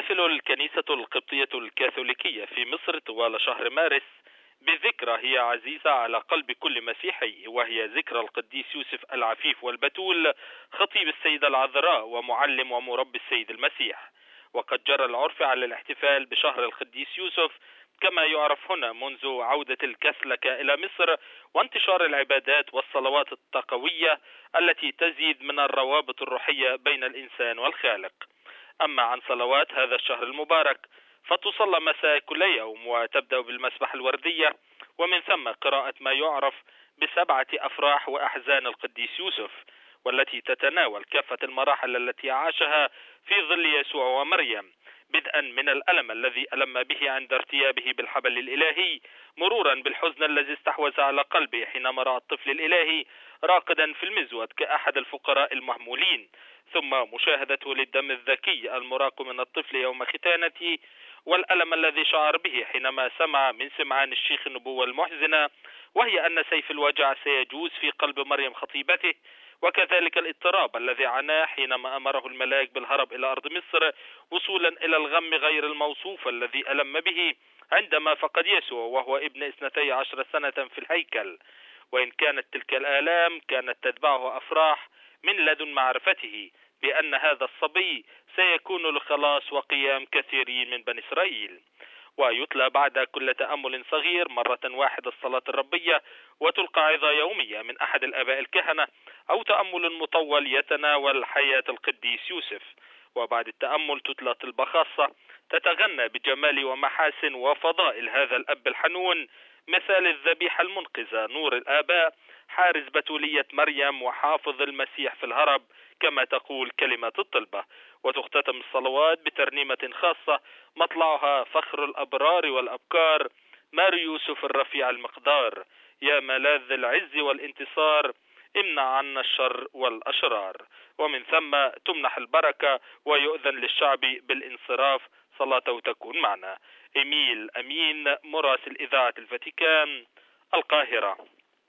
تحتفل الكنيسة القبطية الكاثوليكية في مصر طوال شهر مارس بذكرى هي عزيزة على قلب كل مسيحي، وهي ذكرى القديس يوسف العفيف والبتول، خطيب السيدة العذراء ومعلم ومربي السيد المسيح. وقد جرى العرف على الاحتفال بشهر القديس يوسف كما يعرف هنا منذ عودة الكاثوليكية إلى مصر وانتشار العبادات والصلوات التقوية التي تزيد من الروابط الروحية بين الإنسان والخالق. أما عن صلوات هذا الشهر المبارك فتصلى مساء كل يوم، وتبدأ بالمسبح الوردية، ومن ثم قراءة ما يعرف ب7 أفراح وأحزان القديس يوسف، والتي تتناول كافة المراحل التي عاشها في ظل يسوع ومريم، بدءا من الألم الذي ألم به عند ارتيابه بالحبل الإلهي، مرورا بالحزن الذي استحوذ على قلبه حينما رأى الطفل الإلهي راقدا في المزود كأحد الفقراء المهمولين، ثم مشاهدته للدم الذكي المراق من الطفل يوم ختانته، والألم الذي شعر به حينما سمع من سمعان الشيخ النبوة المحزنة، وهي أن سيف الوجع سيجوز في قلب مريم خطيبته، وكذلك الاضطراب الذي عناه حينما أمره الملاك بالهرب إلى أرض مصر، وصولا إلى الغم غير الموصوف الذي ألم به عندما فقد يسوع وهو ابن 12 سنة في الهيكل. وإن كانت تلك الآلام كانت تتبعه أفراح من لدن معرفته بأن هذا الصبي سيكون لخلاص وقيام كثيرين من بني إسرائيل. ويتلى بعد كل تأمل صغير مرة واحدة الصلاة الربية، وتلقى عظة يومية من أحد الآباء الكهنة، أو تأمل مطول يتناول حياة القديس يوسف. وبعد التأمل تتلى طلبة خاصة تتغنى بجمال ومحاسن وفضائل هذا الأب الحنون، مثال الذبيحة المنقذة، نور الآباء، حارس بتولية مريم، وحافظ المسيح في الهرب، كما تقول كلمة الطلبة. وتختتم الصلوات بترنيمة خاصة مطلعها فخر الأبرار والأبكار، مار يوسف الرفيع المقدار، يا ملاذ العز والانتصار، امنع عنا الشر والأشرار. ومن ثم تمنح البركة ويؤذن للشعب بالانصراف. صلاته تكون معنا. إيميل أمين، مراسل إذاعة الفاتيكان، القاهرة.